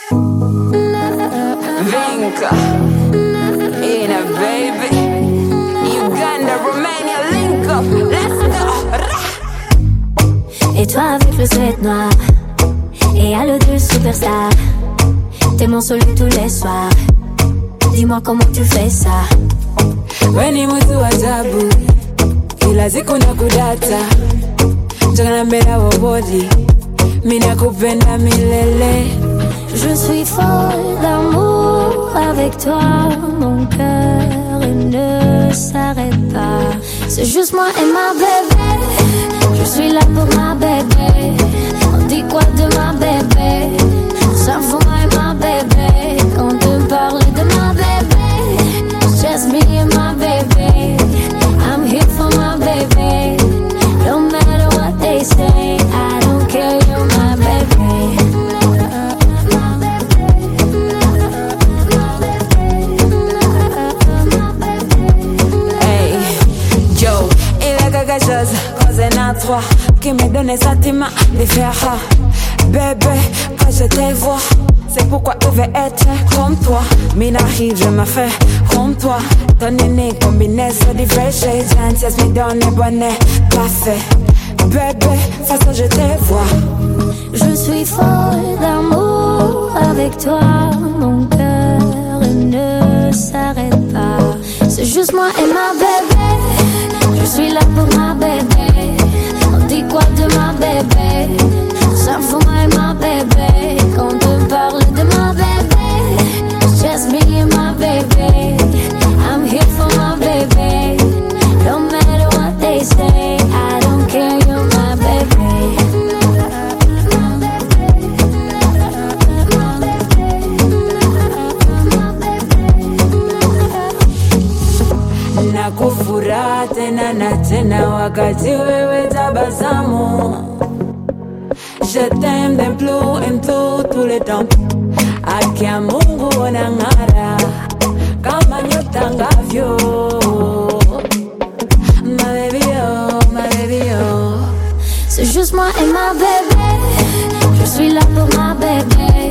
Vinca, Ina baby, Uganda, Romania, link up, let's go. Et toi avec le sweat noir et à l'eau de superstar, t'es mon soleil tous les soirs. Dis-moi comment tu fais ça. Weni mtu ajabu, kila siku nakudata, njagala mbele wa body, mina kupenda milele. Je suis folle d'amour avec toi, mon cœur il ne s'arrête pas. C'est juste moi et ma bébé, je suis là pour ma bébé. On dit quoi de ma bébé? Ça pour moi et ma bébé. Quand on parle de ma bébé, it's just me and my baby. I'm here for my baby. No matter what they say, I don't care, you're my baby. Cause à toi qui me donne les sentiments de faire bébé, quand je te vois, c'est pourquoi je veux être comme toi. M'arrive, je me fais comme toi. Ton nez combinaison de vrais shades, Jantias me donne le bonnet parfait. Bébé, façon je te vois. Je suis folle d'amour avec toi, mon cœur il ne s'arrête pas. C'est juste moi et ma bébé, je suis là pour ma bébé. On dit quoi de ma bébé? Ça pour moi et ma bébé. Quand on parle de ma bébé, it's just me and my baby. I'm here for my baby. No matter what they say, I don't care, you're my baby. Nakufura tena na tena wakati wewe tabasamu. Je t'aime d'un plus en tout le temps. Akia Mungu unang'ara kama nyota ngavyo. My baby oh, my baby oh. C'est juste moi et ma bébé, je suis là pour ma bébé.